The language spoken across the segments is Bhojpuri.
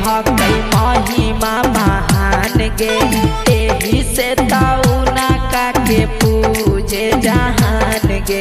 हकै महिमा महान गे, एही से तौना का के पूजे जहान गे।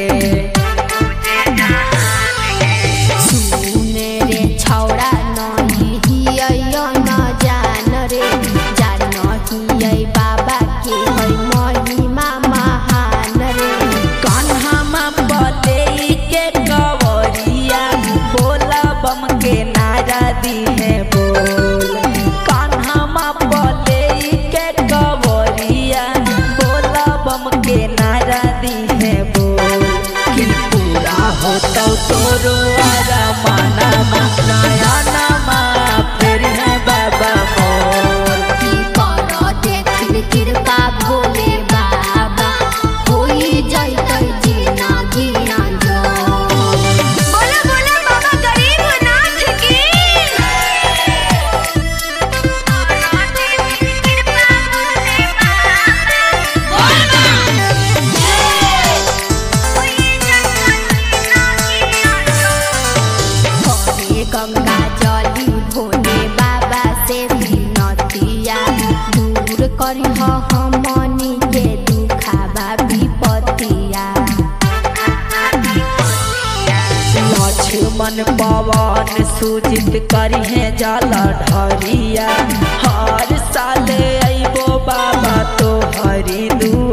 सुने रे छौड़ा नहीं हियै न जान रे, जान हियै बाबा के है महिमा महान रे। कान्हामा बले के कवरिया बोला बम के नारा दी है बोल। कान्हामा बले के कवरिया बोला बम के नारा दी है बोल। कि पूरा होता तोरो अरमानमा नया नमा फिर है बाबा मोर। की कर देखिन कृपा भोले बाबा होई जैतै जिंदगी अंजोर। बोला बोला बाबा गरीबनाथ की। गंगा जली भोले बाबा से विनतिया, दूर करी हमनी के दुखावा विपतिया। लक्ष्मण पवन सूजित करी है जल ढरिया, हर साल अइबो बाबा तो हरी दू